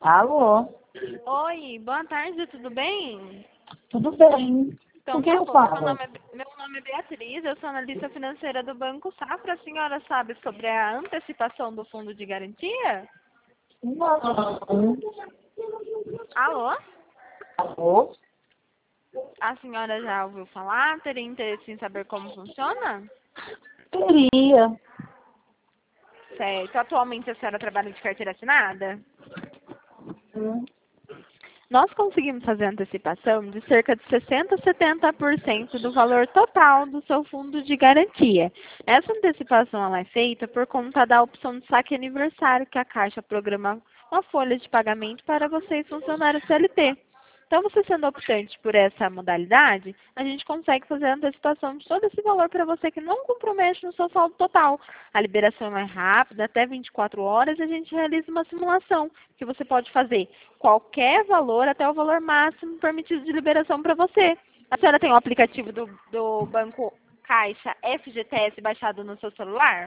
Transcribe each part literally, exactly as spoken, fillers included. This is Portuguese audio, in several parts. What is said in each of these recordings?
Alô? Oi, boa tarde, tudo bem? Tudo bem? Então, Com quem tá eu bom. Meu falo? nome, é, meu nome é Beatriz, eu sou analista financeira do Banco Safra. A senhora sabe sobre a antecipação do fundo de garantia? Não. Alô? Alô? A senhora já ouviu falar? Teria interesse em saber como funciona? Queria. Certo. Atualmente a senhora trabalha de carteira assinada? Hum. Nós conseguimos fazer a antecipação de cerca de sessenta a setenta por cento do valor total do seu fundo de garantia. Essa antecipação ela é feita por conta da opção de saque aniversário, que a Caixa programa uma folha de pagamento para vocês funcionários C L T. Então, você sendo optante por essa modalidade, a gente consegue fazer a antecipação de todo esse valor para você que não compromete no seu saldo total. A liberação é mais rápida, até vinte e quatro horas, a gente realiza uma simulação, que você pode fazer qualquer valor até o valor máximo permitido de liberação para você. A senhora tem o aplicativo do, do Banco Caixa F G T S baixado no seu celular?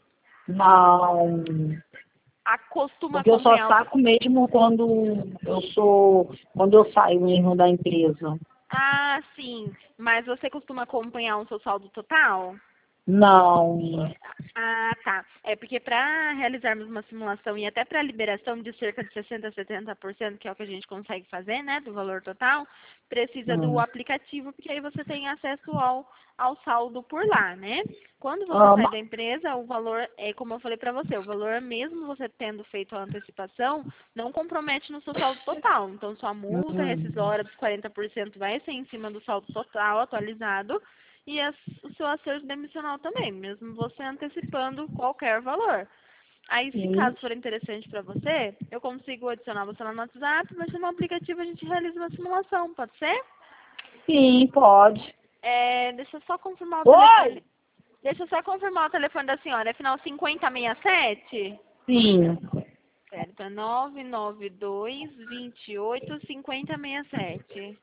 Não. Acostuma Porque eu só acompanhar o... saco mesmo quando eu sou, quando eu saio mesmo da empresa. Ah, sim. Mas você costuma acompanhar o seu saldo total? Não. Ah, tá. É porque para realizarmos uma simulação e até para a liberação de cerca de sessenta a setenta por cento, que é o que a gente consegue fazer, né, do valor total, precisa do Hum. aplicativo, porque aí você tem acesso ao, ao saldo por lá, né? Quando você Ah, sai ma- da empresa, o valor, é como eu falei para você, o valor, mesmo você tendo feito a antecipação, não compromete no seu saldo total. Então, sua multa hum. rescisória dos quarenta por cento vai ser em cima do saldo total atualizado, e as- o seu acerto demissional também, mesmo você antecipando qualquer valor. Aí, se Sim. caso for interessante para você, eu consigo adicionar você lá no WhatsApp, mas no aplicativo a gente realiza uma simulação, pode ser? Sim, pode. É, deixa eu só confirmar o Oi! telefone. Deixa eu só confirmar o telefone da senhora. É final cinquenta sessenta e sete? Sim. Certo, é nove nove dois, vinte e oito, cinquenta e sete.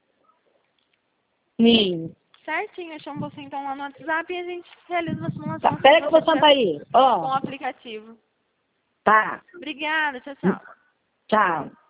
Sim. Certinho, eu chamo você então lá no WhatsApp e a gente realiza uma Tá, simulação assim que pera que eu você vou tiver sentar aí. com Ó, o aplicativo. tá. Obrigada, tchau, tchau. Tchau.